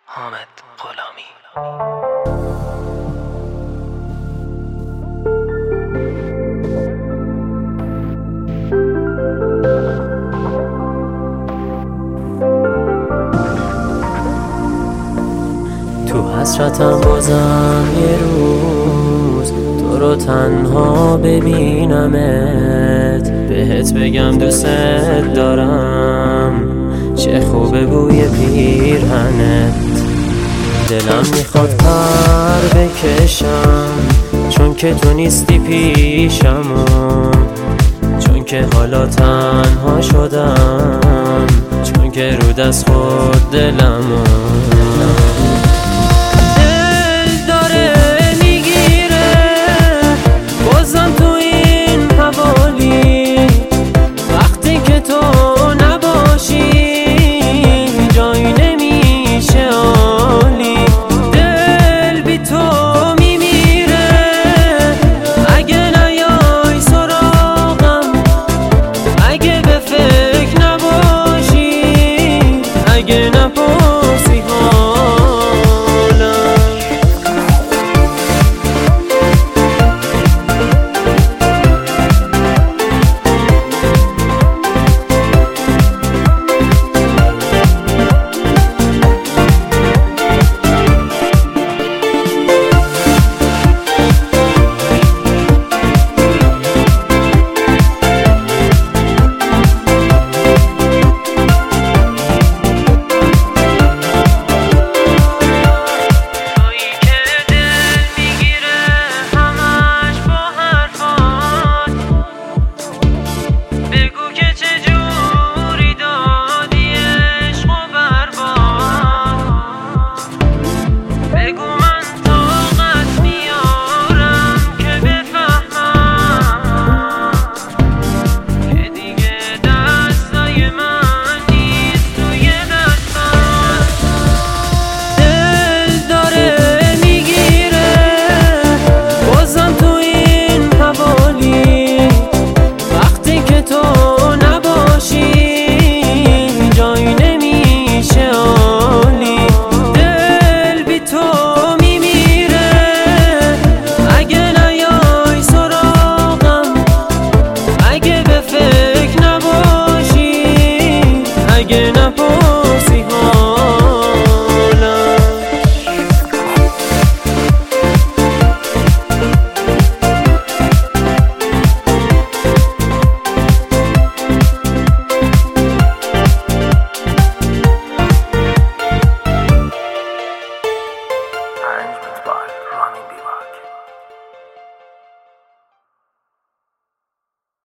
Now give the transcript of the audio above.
حامد غلامی. تو حسرتم بازم یه روز تو رو تنها ببینمت، بهت بگم دوست دارم، چه خوبه بوی پیرهنت. دلم میخواد پر بکشم چون که تو نیستی پیشم، چون که حالا تنها شدم، چون که رو دست خود دلم